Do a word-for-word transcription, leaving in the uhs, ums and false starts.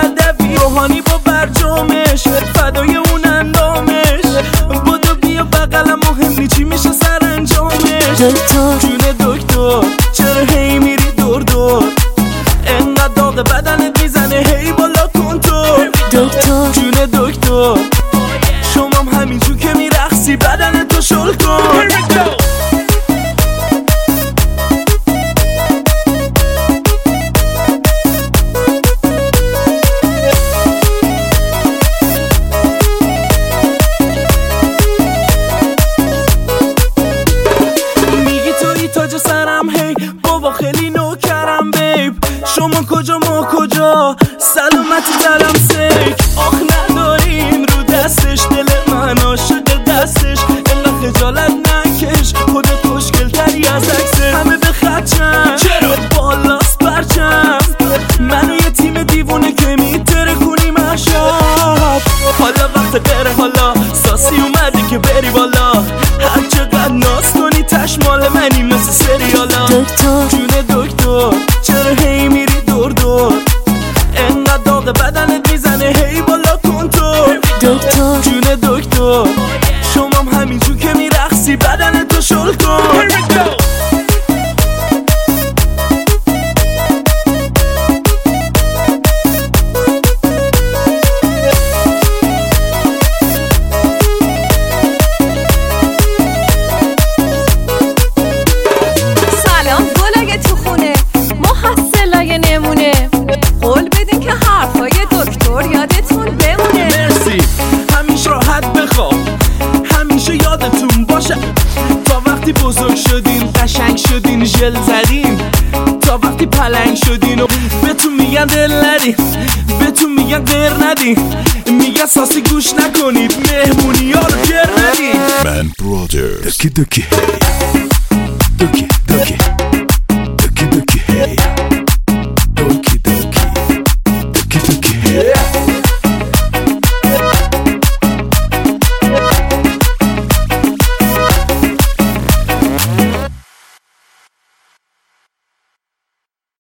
بیادبی، روحانی با برجامش، فدای اون اندامش. بودو بیا بقلم مهم نی چی میشه سرانجامش. دکتر جون دکتر چرا هی میری دور دور، انقدر داغ بدنت میزنه هی بالا کنتور. دکتر جون دکتر شمام همینجور که میرقصی بدن تو شل کن. میگی توی تاج سرم هی بابا خیلی نوکرم بیب، شما کجا ما کجا سلامتی دلم سیک. آخ نداریم رو دستش دل من عاشق دستش، انقدر خجالت نکش خودت خوشگل تری از عکسه. همه به خدشن چرا بالاست پرچم، منو یه تیم دیوونه که میتره کنیم عشب. حالا وقت غیره حالا ساسی اومده که بری بالا، هر چقدر ناز کنی تش مال منی مثل سریالا. دکتر جون دکتر چرا هی میری دور دور، انقدر داغ بدنت میزنه هی بالا کنتور. دکتر جون دکتر شمام همینجور که میرقصی بدن تو شل کن. سلام گلای تو خونه، محصلای نمونه، قول بدین که حرفای دکتر یادتون بمونه. مرسی همیشه راحت بخواب، همیشه یادتون باشه تا وقتی بزرگ شدین قشنگ شدین ژل زدین، تا وقتی پلنگ شدین و بهتون میگن دل ندین، بهتون میگن غیر ندین، میگن ساسی گوش نکنید مهمونی ها رو گر ندین. من برادر دکی دکی دکی